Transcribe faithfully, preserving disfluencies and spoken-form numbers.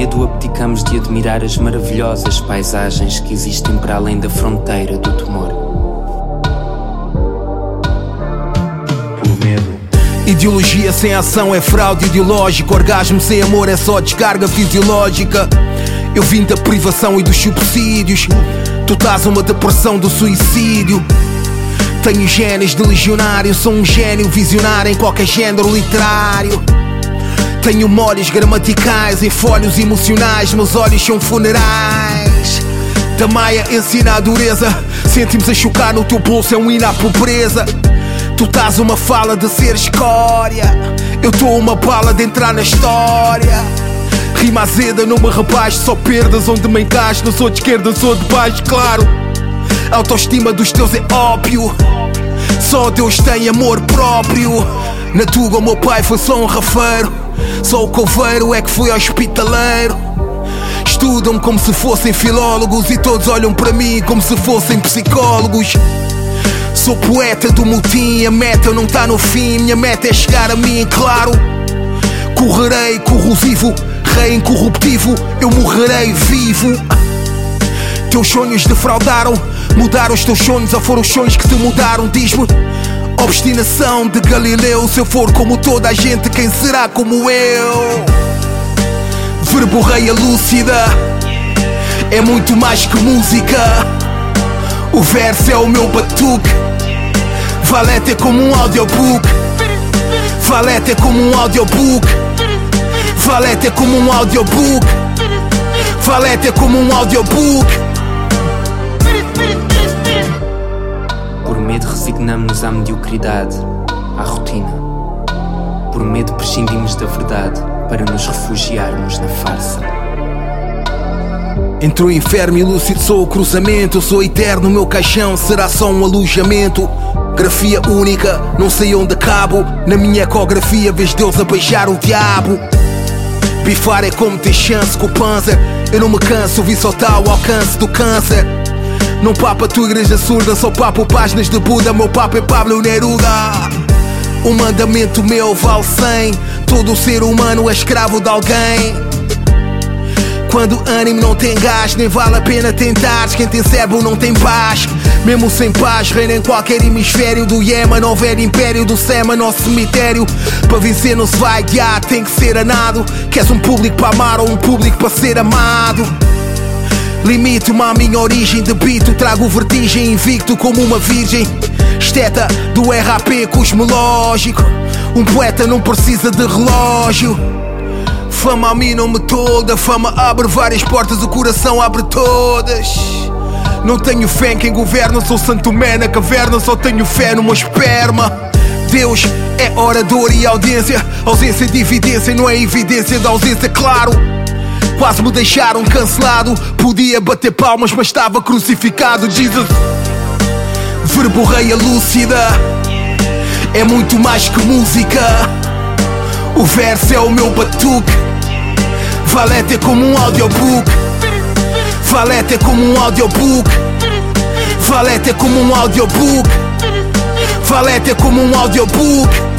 medo abdicamos de admirar as maravilhosas paisagens que existem para além da fronteira do temor. Por medo. Ideologia sem ação é fraude ideológica. Orgasmo sem amor é só descarga fisiológica. Eu vim da privação e dos subsídios. Tu estás uma depressão do suicídio. Tenho genes de legionário. Sou um gênio visionário em qualquer género literário. Tenho molhos gramaticais em folhos emocionais. Meus olhos são funerais. Da Maia ensina a dureza. Sentimos a chocar no teu bolso, é um hino à pobreza. Tu estás uma fala de ser escória. Eu estou uma bala de entrar na história. Rima azeda, não me rebaixo. Só perdas onde me encaixo. Não sou de esquerda, sou de baixo, claro. A autoestima dos teus é óbvio. Só Deus tem amor próprio. Na Tuga o meu pai foi só um rafeiro. Só o coveiro é que foi hospitaleiro. Estudam-me como se fossem filólogos e todos olham para mim como se fossem psicólogos. Sou poeta do motim, a meta não tá no fim. Minha meta é chegar a mim, claro. Correrei corrosivo, rei incorruptível. Eu morrerei vivo. Teus sonhos defraudaram. Mudaram os teus sonhos ou foram os sonhos que te mudaram? Diz-me. Obstinação de Galileu. Se eu for como toda a gente, quem será como eu? Verborreia lúcida é muito mais que música. O verso é o meu batuque. Valete é como um audiobook. Valete é como um audiobook. Valete é como um audiobook. Valete é como um audiobook. Por medo resignamos-nos à mediocridade, à rotina. Por medo prescindimos da verdade para nos refugiarmos na farsa. Entre o inferno e o lúcido sou o cruzamento. Eu sou eterno, o meu caixão será só um alojamento. Grafia única, não sei onde acabo. Na minha ecografia vês Deus a beijar o diabo. Bifar é como ter chance com o Panzer. Eu não me canso, vi só tal ao alcance do câncer. Não papo a tua igreja surda, só papo páginas de Buda. Meu papo é Pablo Neruda. O mandamento meu vale cem. Todo ser humano é escravo de alguém. Quando ânimo não tem gás, nem vale a pena tentar. Quem tem cérebro não tem paz. Mesmo sem paz, reina em qualquer hemisfério do Iema. Não houver império do Sema, nosso cemitério. Para vencer não se vai guiar, tem que ser anado. Queres um público para amar ou um público para ser amado? Limito-me à minha origem de bito. Trago vertigem invicto como uma virgem. Esteta do R A P cosmológico. Um poeta não precisa de relógio. Fama a mim não me toda. Fama abre várias portas, o coração abre todas. Não tenho fé em quem governa. Sou Santo Tomé na caverna. Só tenho fé no meu esperma. Deus é orador e audiência. Ausência de evidência não é evidência da ausência, claro. Quase me deixaram cancelado. Podia bater palmas mas estava crucificado. Jesus. Verborreia lúcida é muito mais que música. O verso é o meu batuque. Valete é como um audiobook. Valete é como um audiobook. Valete é como um audiobook. Valete é como um audiobook.